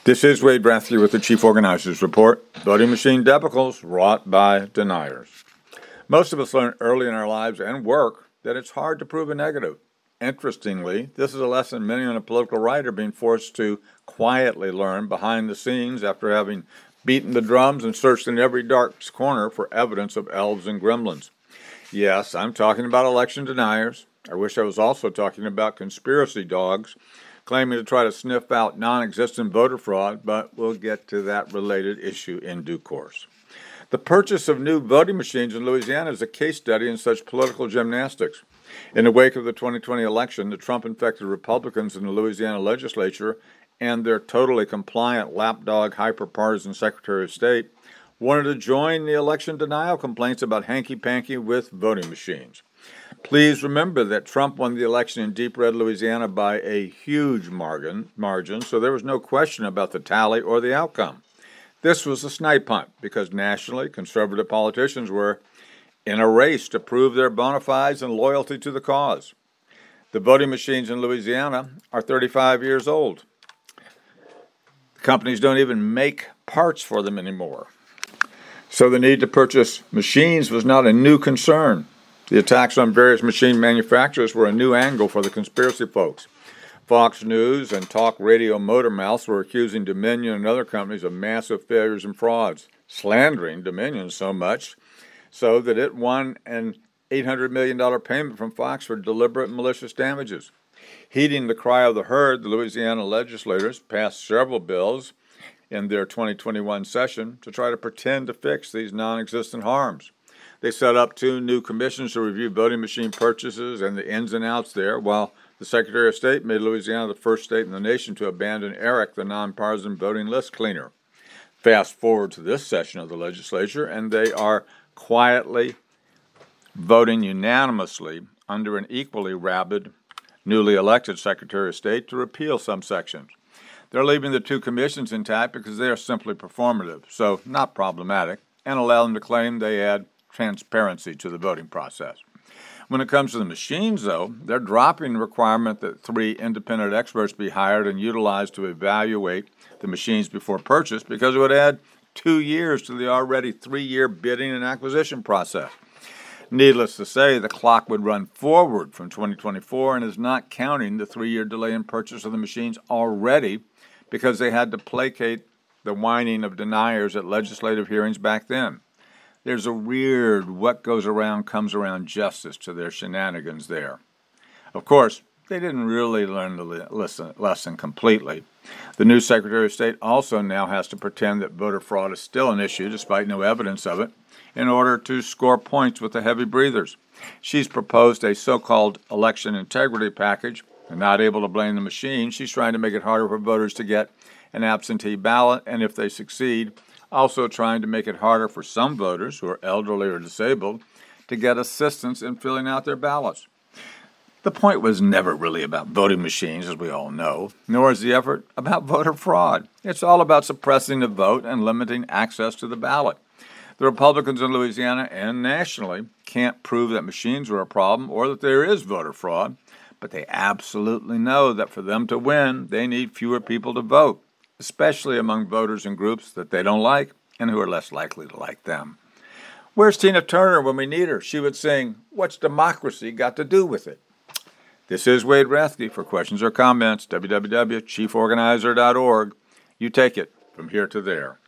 This is Wade Rathke with the Chief Organizers Report. Voting machine debacles wrought by deniers. Most of us learn early in our lives and work that it's hard to prove a negative. Interestingly, this is a lesson many on the political right are being forced to quietly learn behind the scenes after having beaten the drums and searched in every dark corner for evidence of elves and gremlins. Yes, I'm talking about election deniers. I wish I was also talking about conspiracy dogs claiming to try to sniff out non-existent voter fraud, but we'll get to that related issue in due course. The purchase of new voting machines in Louisiana is a case study in such political gymnastics. In the wake of the 2020 election, the Trump-infected Republicans in the Louisiana legislature and their totally compliant lapdog hyper-partisan Secretary of State wanted to join the election denial complaints about hanky-panky with voting machines. Please remember that Trump won the election in deep red Louisiana by a huge margin, so there was no question about the tally or the outcome. This was a snipe hunt because nationally, conservative politicians were in a race to prove their bona fides and loyalty to the cause. The voting machines in Louisiana are 35 years old. The companies don't even make parts for them anymore. So the need to purchase machines was not a new concern. The attacks on various machine manufacturers were a new angle for the conspiracy folks. Fox News and talk radio motor mouths were accusing Dominion and other companies of massive failures and frauds, slandering Dominion so much so that it won an $800 million payment from Fox for deliberate and malicious damages. Heeding the cry of the herd, the Louisiana legislators passed several bills in their 2021 session to try to pretend to fix these non-existent harms. They set up 2 new commissions to review voting machine purchases and the ins and outs there, while the Secretary of State made Louisiana the first state in the nation to abandon ERIC, the nonpartisan voting list cleaner. Fast forward to this session of the legislature, and they are quietly voting unanimously under an equally rabid, newly elected Secretary of State to repeal some sections. They're leaving the 2 commissions intact because they are simply performative, so not problematic, and allow them to claim they add transparency to the voting process. When it comes to the machines, though, they're dropping the requirement that 3 independent experts be hired and utilized to evaluate the machines before purchase because it would add 2 years to the already 3-year bidding and acquisition process. Needless to say, the clock would run forward from 2024 and is not counting the 3-year delay in purchase of the machines already because they had to placate the whining of deniers at legislative hearings back then. There's a weird what goes around comes around justice to their shenanigans there. Of course, they didn't really learn the lesson completely. The new Secretary of State also now has to pretend that voter fraud is still an issue, despite no evidence of it, in order to score points with the heavy breathers. She's proposed a so-called election integrity package, and not able to blame the machine. She's trying to make it harder for voters to get an absentee ballot, and if they succeed, also trying to make it harder for some voters who are elderly or disabled to get assistance in filling out their ballots. The point was never really about voting machines, as we all know, nor is the effort about voter fraud. It's all about suppressing the vote and limiting access to the ballot. The Republicans in Louisiana and nationally can't prove that machines are a problem or that there is voter fraud, but they absolutely know that for them to win, they need fewer people to vote, especially among voters and groups that they don't like and who are less likely to like them. Where's Tina Turner when we need her? She would sing, "What's democracy got to do with it?" This is Wade Rathke. For questions or comments, www.chieforganizer.org. You take it from here to there.